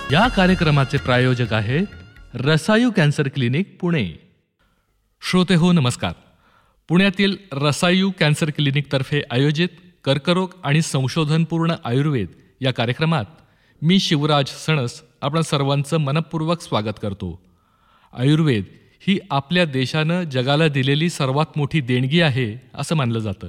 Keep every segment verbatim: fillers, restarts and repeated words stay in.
या कार्यक्रमाचे प्रायोजक आहेत रसायू कॅन्सर क्लिनिक पुणे. श्रोते हो नमस्कार. पुण्यातील रसायू कॅन्सर क्लिनिकतर्फे आयोजित कर्करोग आणि संशोधनपूर्ण आयुर्वेद या कार्यक्रमात मी शिवराज सणस आपण सर्वांचं मनपूर्वक स्वागत करतो. आयुर्वेद ही आपल्या देशानं जगाला दिलेली सर्वात मोठी देणगी आहे असं मानलं जातं.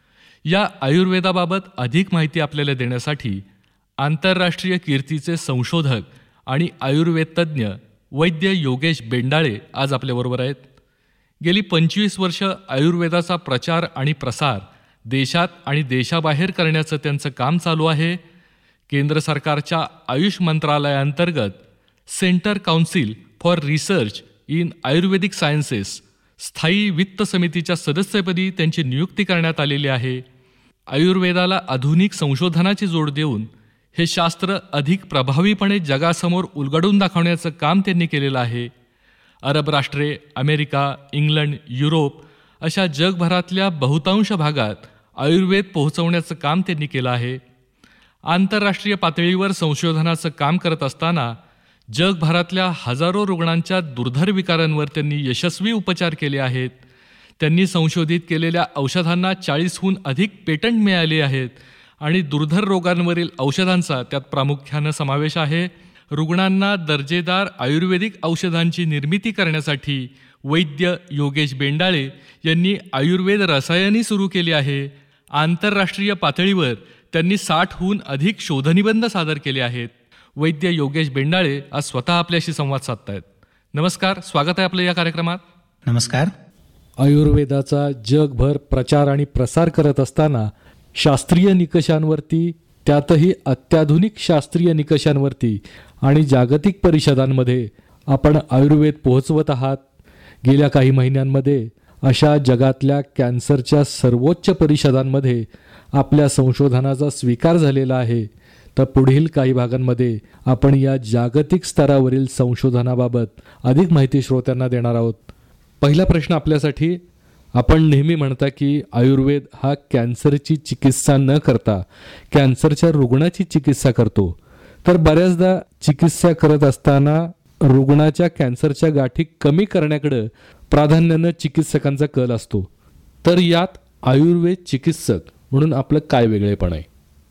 या आयुर्वेदाबाबत अधिक माहिती आपल्याला देण्यासाठी आंतरराष्ट्रीय कीर्तीचे संशोधक आणि आयुर्वेद तज्ज्ञ वैद्य योगेश बेंडाळे आज आपल्याबरोबर आहेत. गेली पंचवीस वर्ष आयुर्वेदाचा प्रचार आणि प्रसार देशात आणि देशाबाहेर करण्याचं त्यांचं काम चालू आहे. केंद्र सरकारच्या आयुष मंत्रालयाअंतर्गत centre council for research in Ayurvedic sciences स्थायी वित्त समितीच्या सदस्यपदी त्यांची नियुक्ती करण्यात आलेली आहे. आयुर्वेदाला आधुनिक संशोधनाची जोड देऊन हे शास्त्र अधिक प्रभावीपणे जगासमोर उलगडून दाखवण्याचं काम त्यांनी केलेलं आहे. अरब राष्ट्रे, अमेरिका, इंग्लंड, युरोप अशा जगभरातल्या बहुतांश भागात आयुर्वेद पोहोचवण्याचं काम त्यांनी केलं आहे. आंतरराष्ट्रीय पातळीवर संशोधनाचं काम करत असताना जगभरातल्या हजारो रुग्णांच्या दुर्धर विकारांवर त्यांनी यशस्वी उपचार केले आहेत. त्यांनी संशोधित केलेल्या औषधांना चाळीसहून अधिक पेटंट मिळाले आहेत आणि दुर्धर रोगांवरील औषधांचा त्यात प्रामुख्यानं समावेश आहे. रुग्णांना दर्जेदार आयुर्वेदिक औषधांची निर्मिती करण्यासाठी वैद्य योगेश बेंडाळे यांनी आयुर्वेद रसायनी सुरू केली आहे. आंतरराष्ट्रीय पातळीवर त्यांनी साठहून अधिक शोधनिबंध सादर केले आहेत. वैद्य योगेश बेंडाळे आज स्वतः आपल्याशी संवाद साधतायत. नमस्कार, स्वागत आहे आपलं या कार्यक्रमात. नमस्कार. आयुर्वेदाचा जगभर प्रचार आणि प्रसार करत असताना शास्त्रीय निकषांवरती, त्यातही अत्याधुनिक शास्त्रीय निकषांवरती आणि जागतिक परिषदांमध्ये आपण आयुर्वेद पोहोचवत आहात. गेल्या काही महिन्यांमध्ये अशा जगातल्या कॅन्सरच्या सर्वोच्च परिषदांमध्ये आपल्या संशोधनाचा स्वीकार झालेला आहे. तर पुढील काही भागांमध्ये आपण या जागतिक स्तरावरील संशोधनाबाबत अधिक माहिती श्रोत्यांना देणार आहोत. पहिला प्रश्न आपल्यासाठी, आपण नेहमी म्हणता की आयुर्वेद हा कॅन्सरची चिकित्सा न करता कॅन्सरच्या रुग्णाची चिकित्सा करतो. तर बऱ्याचदा चिकित्सा करत असताना रुग्णाच्या कॅन्सरच्या गाठी कमी करण्याकडे प्राधान्यानं चिकित्सकांचा कल असतो. तर यात आयुर्वेद चिकित्सक म्हणून आपलं काय वेगळेपण आहे?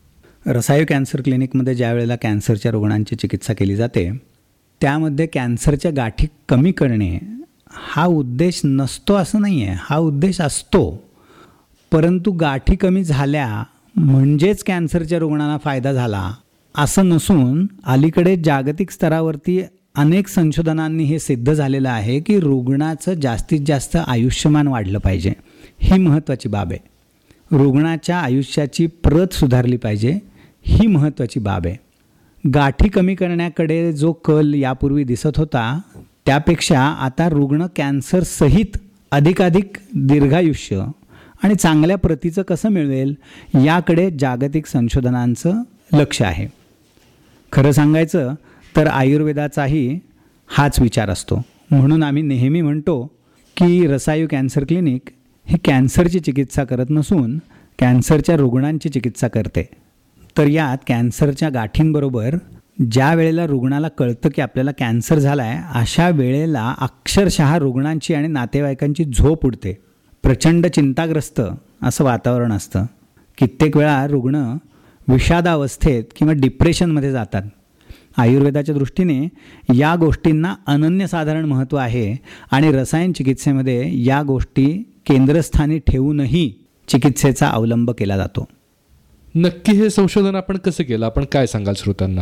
रसायू कॅन्सर क्लिनिकमध्ये ज्या वेळेला कॅन्सरच्या रुग्णांची चिकित्सा केली जाते त्यामध्ये कॅन्सरच्या गाठी कमी करणे हा उद्देश नसतो असं नाही आहे. हा उद्देश असतो, परंतु गाठी कमी झाल्या म्हणजेच कॅन्सरच्या रुग्णांना फायदा झाला असं नसून अलीकडे जागतिक स्तरावरती अनेक संशोधनांनी हे सिद्ध झालेलं आहे की रुग्णाचं जास्तीत जास्त आयुष्यमान वाढलं पाहिजे. ही महत्त्वाची बाब आहे. रुग्णाच्या आयुष्याची प्रत सुधारली पाहिजे, ही महत्त्वाची बाब आहे. गाठी कमी करण्याकडे जो कल यापूर्वी दिसत होता त्यापेक्षा आता रुग्ण कॅन्सरसहित अधिकाधिक दीर्घायुष्य आणि चांगल्या प्रतीचं कसं मिळवेल याकडे जागतिक संशोधनांचं लक्ष आहे. खरं सांगायचं तर आयुर्वेदाचाही हाच विचार असतो. म्हणून आम्ही नेहमी म्हणतो की रसायू कॅन्सर क्लिनिक ही कॅन्सरची चिकित्सा करत नसून कॅन्सरच्या रुग्णांची चिकित्सा करते. तर यात कॅन्सरच्या गाठींबरोबर ज्या वेळेला रुग्णाला कळतं की आपल्याला कॅन्सर झाला आहे अशा वेळेला अक्षरशः रुग्णांची आणि नातेवाईकांची झोप उडते. प्रचंड चिंताग्रस्त असं वातावरण असतं. कित्येक वेळा रुग्ण विषादावस्थेत किंवा डिप्रेशनमध्ये जातात. आयुर्वेदाच्या दृष्टीने या गोष्टींना अनन्यसाधारण महत्त्व आहे आणि रसायन चिकित्सेमध्ये या गोष्टी केंद्रस्थानी ठेवूनही चिकित्सेचा अवलंब केला जातो. नक्की हे संशोधन आपण कसं केलं, आपण काय सांगाल श्रोत्यांना?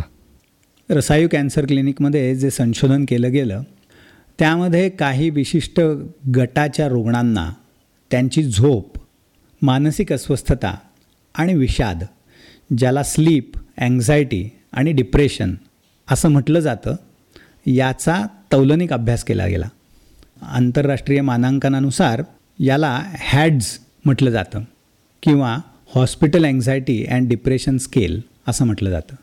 रसायू कॅन्सर क्लिनिकमध्ये जे संशोधन केलं गेलं त्यामध्ये काही विशिष्ट गटाच्या रुग्णांना त्यांची झोप, मानसिक अस्वस्थता आणि विषाद, ज्याला स्लीप, अँक्झायटी आणि डिप्रेशन असं म्हटलं जातं, याचा तौलनिक अभ्यास केला गेला. आंतरराष्ट्रीय मानांकनानुसार याला हॅड्स म्हटलं जातं किंवा hospital anxiety and depression scale असं म्हटलं जातं.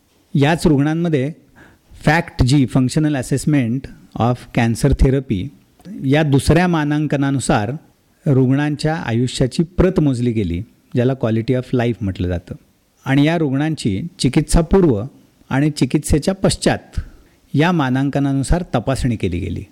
याच रुग्णांमध्ये FACT G functional assessment of cancer therapy या दुसऱ्या मानांकनानुसार रुग्णांच्या आयुष्याची प्रत मोजली गेली, ज्याला क्वालिटी ऑफ लाईफ म्हटलं जातं. आणि या रुग्णांची चिकित्सापूर्व आणि चिकित्सेच्या पश्चात या मानांकनानुसार तपासणी केली गेली.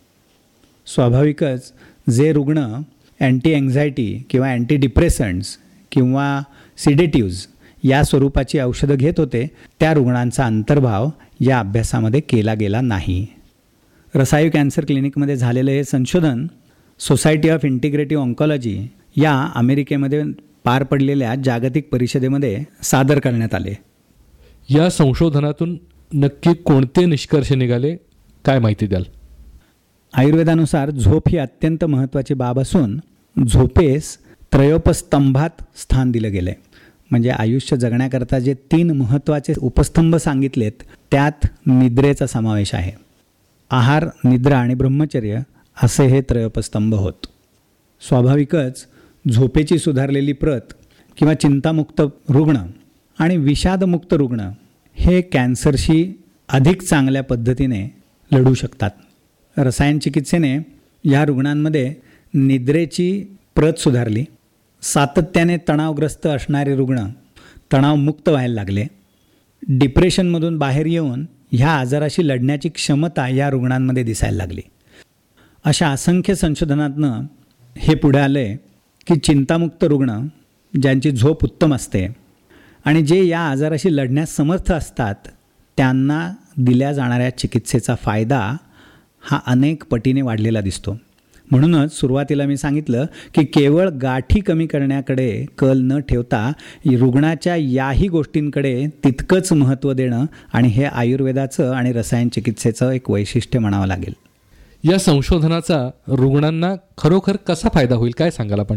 स्वाभाविकच जे रुग्ण अँटी अँक्झायटी किंवा अँटी डिप्रेसंट्स किंवा सिडेटिव्ज या स्वरूपाची औषधं घेत होते त्या रुग्णांचा अंतर्भाव या अभ्यासामध्ये केला गेला नाही. रसायू कॅन्सर क्लिनिकमध्ये झालेलं हे संशोधन सोसायटी ऑफ इंटिग्रेटिव्ह ऑन्कॉलॉजी या अमेरिकेमध्ये पार पडलेल्या जागतिक परिषदेमध्ये सादर करण्यात आले. या संशोधनातून नक्की कोणते निष्कर्ष निघाले, काय माहिती द्याल? आयुर्वेदानुसार झोप ही अत्यंत महत्त्वाची बाब असून झोपेस त्रयोपस्तंभात स्थान दिलं गेलं आहे. म्हणजे आयुष्य जगण्याकरता जे तीन महत्त्वाचे उपस्तंभ सांगितलेत त्यात निद्रेचा समावेश आहे. आहार, निद्रा आणि ब्रह्मचर्य असे हे त्रयोपस्तंभ होत. स्वाभाविकच झोपेची सुधारलेली प्रत किंवा चिंतामुक्त रुग्ण आणि विषादमुक्त रुग्ण हे कॅन्सरशी अधिक चांगल्या पद्धतीने लढू शकतात. रसायन चिकित्सेने या रुग्णांमध्ये निद्रेची प्रत सुधारली. सातत्याने तणावग्रस्त असणारे रुग्ण तणावमुक्त व्हायला लागले. डिप्रेशनमधून बाहेर येऊन ह्या आजाराशी लढण्याची क्षमता या रुग्णांमध्ये दिसायला लागली. अशा असंख्य संशोधनातनं हे पुढे आलं आहे की चिंतामुक्त रुग्ण ज्यांची झोप उत्तम असते आणि जे या आजाराशी लढण्यास समर्थ असतात त्यांना दिल्या जाणाऱ्या चिकित्सेचा फायदा हा अनेक पटीने वाढलेला दिसतो. म्हणूनच सुरुवातीला मी सांगितलं की केवळ गाठी कमी करण्याकडे कल न ठेवता रुग्णाच्या याही गोष्टींकडे तितकंच महत्त्व देणं आणि हे आयुर्वेदाचं आणि रसायन चिकित्सेचं एक वैशिष्ट्य म्हणावं लागेल. या संशोधनाचा रुग्णांना खरोखर कसा फायदा होईल, काय सांगाल आपण?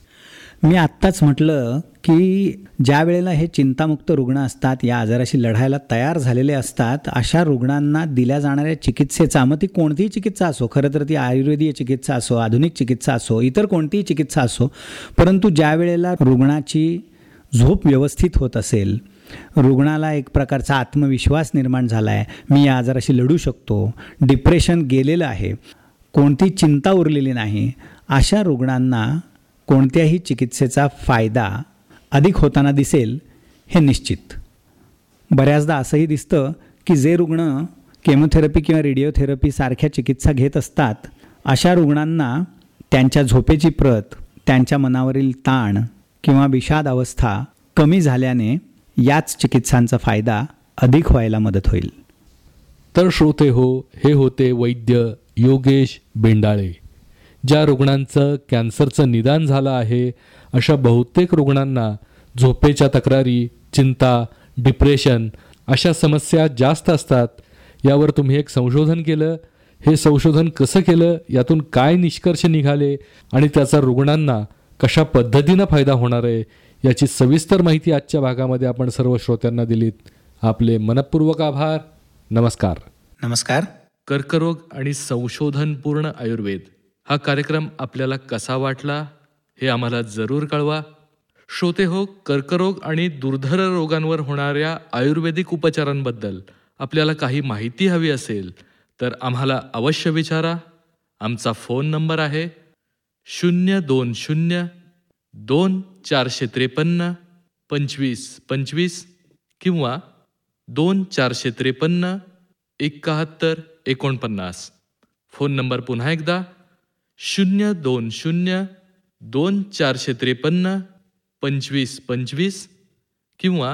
मी आत्ताच म्हटलं की ज्या वेळेला हे चिंतामुक्त रुग्ण असतात, या आजाराशी लढायला तयार झालेले असतात, अशा रुग्णांना दिल्या जाणाऱ्या चिकित्सेचा, मग ती कोणतीही चिकित्सा असो, खरं तर ती आयुर्वेदीय चिकित्सा असो, आधुनिक चिकित्सा असो, इतर कोणतीही चिकित्सा असो, परंतु ज्या वेळेला रुग्णाची झोप व्यवस्थित होत असेल, रुग्णाला एक प्रकारचा आत्मविश्वास निर्माण झाला आहे, मी या आजाराशी लढू शकतो, डिप्रेशन गेलेलं आहे, कोणती चिंता उरलेली नाही, अशा रुग्णांना कोणत्याही चिकित्सेचा फायदा अधिक होताना दिसेल हे निश्चित. बऱ्याचदा असंही दिसतं की जे रुग्ण केमोथेरपी किंवा रेडिओथेरपी सारख्या चिकित्सा घेत असतात अशा रुग्णांना त्यांच्या झोपेची प्रत, त्यांच्या मनावरील ताण किंवा विषाद अवस्था कमी झाल्याने याच चिकित्सांचा फायदा अधिक व्हायला मदत होईल. तर श्रोते हो, हे होते वैद्य योगेश बेंडाळे. ज्या रुग्णांचं कॅन्सरचं निदान झालं आहे अशा बहुतेक रुग्णांना झोपेच्या तक्रारी, चिंता, डिप्रेशन अशा समस्या जास्त असतात. यावर तुम्ही एक संशोधन केलं. हे संशोधन कसं केलं, यातून काय निष्कर्ष निघाले आणि त्याचा रुग्णांना कशा पद्धतीनं फायदा होणार आहे याची सविस्तर माहिती आजच्या भागामध्ये आपण सर्व श्रोत्यांना दिलीत. आपले मनपूर्वक आभार. नमस्कार. नमस्कार. कर्करोग आणि संशोधनपूर्ण आयुर्वेद हा कार्यक्रम आपल्याला कसा वाटला हे आम्हाला जरूर कळवा. श्रोते हो, कर्करोग आणि दुर्धर रोगांवर होणाऱ्या आयुर्वेदिक उपचारांबद्दल आपल्याला काही माहिती हवी असेल तर आम्हाला अवश्य विचारा. आमचा फोन नंबर आहे शून्य दोन शून्य दोन चारशे त्रेपन्न पंचवीस पंचवीस किंवा दोन चारशे त्रेपन्न एकाहत्तर एकोणपन्नास. फोन नंबर पुन्हा एकदा शून्य दोन शून्य दोन चारशे त्रेपन्न पंचवीस पंचवीस किंवा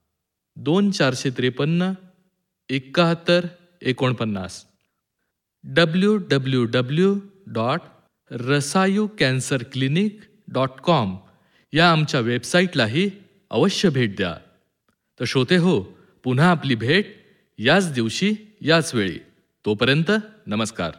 दोन चारशे त्रेपन्न एकाहत्तर एकोणपन्नास. W W W dot Rasayu cancer clinic dot com या आमच्या वेबसाईटलाही अवश्य भेट द्या. तर श्रोते हो, पुन्हा आपली भेट याच दिवशी याच वेळी. तोपर्यंत नमस्कार.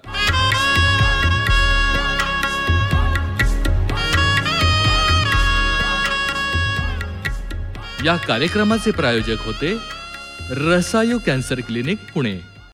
या कार्यक्रमाचे प्रायोजक होते रसायू कॅन्सर क्लिनिक पुणे.